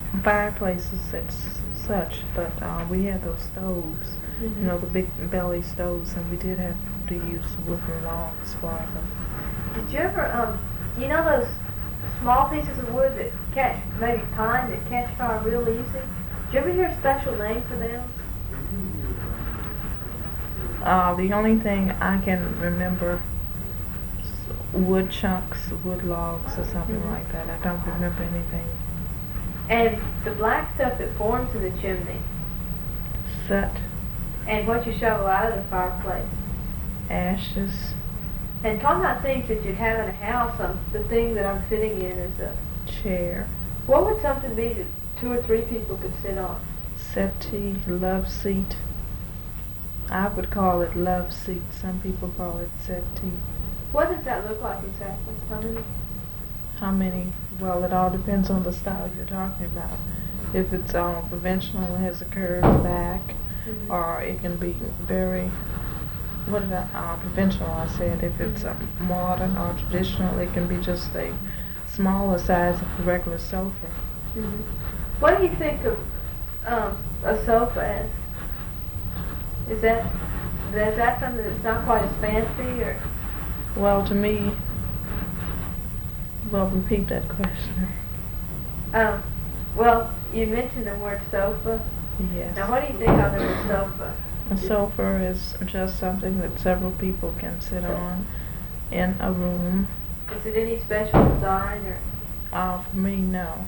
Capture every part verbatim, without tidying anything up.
fireplaces and s- such, but uh, we had those stoves, you Mhm. know, the big belly stoves, and we did have to use wooden logs for them. Did you ever, um, you know those small pieces of wood that catch, maybe pine, that catch fire real easy? Did you ever hear a special name for them? Uh, the only thing I can remember s- wood chunks, wood logs, or something Mhm. like that. I don't remember anything. And the black stuff that forms in the chimney, Soot, and what you shovel out of the fireplace. ashes, And talking about things that you'd have in a house, um, the thing that I'm sitting in is a, chair, what would something be that two or three people could sit on? settee, love seat. I would call it love seat. Some people call it settee. What does that look like exactly? How many? How many? Well, it all depends on the style you're talking about. If it's uh, conventional, it has a curved back, Mhm. or it can be very, what did I, uh, conventional I said. If it's uh, modern or traditional, it can be just a smaller size of a regular sofa. Mhm. What do you think of um, a sofa as? Is that is that something that's not quite as fancy, or? Well, to me, well, repeat that question. Um, well, you mentioned the word sofa. Yes. Now, what do you think of a sofa? A sofa is just something that several people can sit on in a room. Is it any special design, or Uh, for me, no.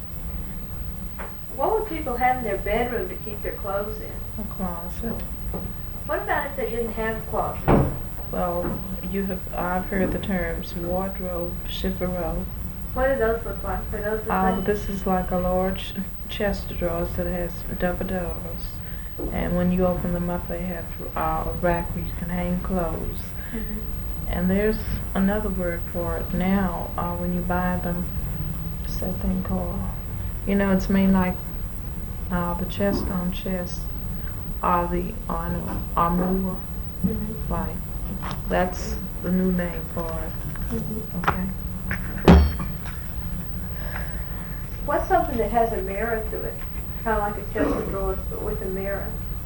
what would people have in their bedroom to keep their clothes in? A closet. What about if they didn't have closets? Well, you have, I've heard the terms wardrobe, chiffon. What do those look like? Are those the Uh, same? this is like a large chest of drawers that has double doors. And when you open them up, they have uh, a rack where you can hang clothes. Mhm. And there's another word for it now. Uh, when you buy them, what's that thing called? You know, it's made like uh, the chest on chest, or the on armor. Mhm. Right. That's the new name for it. Mhm. Okay. What's something that has a mirror to it? Kind of like a chest of drawers, but with a mirror.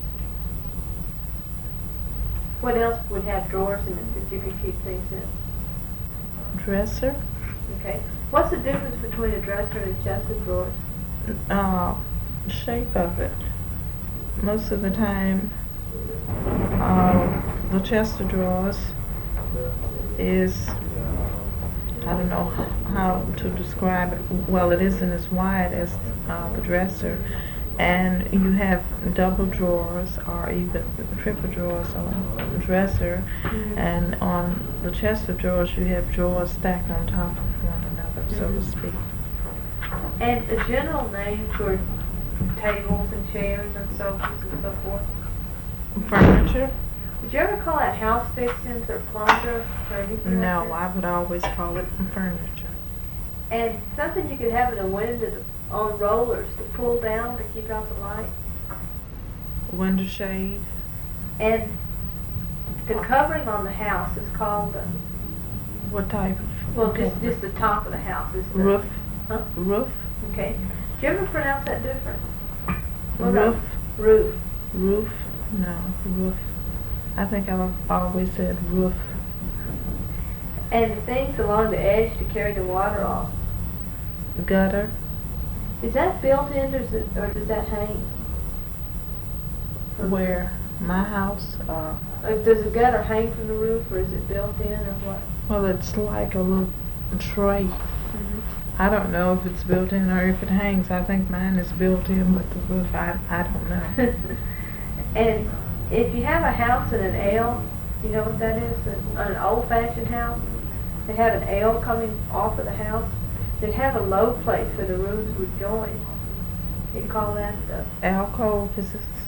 What else would have drawers in it that you could keep things in? Dresser. Okay. What's the difference between a dresser and a chest of drawers? Uh, shape of it. Most of the time, uh, the chest of drawers is, I don't know how to describe it. Well, it isn't as wide as uh, the dresser, and you have double drawers or even triple drawers on the dresser, Mhm. and on the chest of drawers you have drawers stacked on top of one another, so to Mhm. speak. And a general name for tables and chairs and sofas and so forth. Furniture? Did you ever call that house fixings or plunger or anything No, like that? I would always call it furniture. And something you could have in a window to, on rollers to pull down to keep out the light. Window shade? And the covering on the house is called the, What type of? well, just, just the top of the house is the Roof? Huh? Roof? Okay. Do you ever pronounce that different? What about Roof? roof? Roof? No, roof. I think I've always said roof. And the things along the edge to carry the water off. Gutter? Is that built in or does, it, or does that hang? from- Where? My house? Uh, Uh, does the gutter hang from the roof or is it built in or what? well, it's like a little tray. Mm-hmm. I don't know if it's built in or if it hangs. I think mine is built in with the roof. I, I don't know. And if you have a house in an L, you know what that is? An, an old-fashioned house, they have an L coming off of the house. They'd have a low place where the rooms would join. You'd call that the Alcove, is this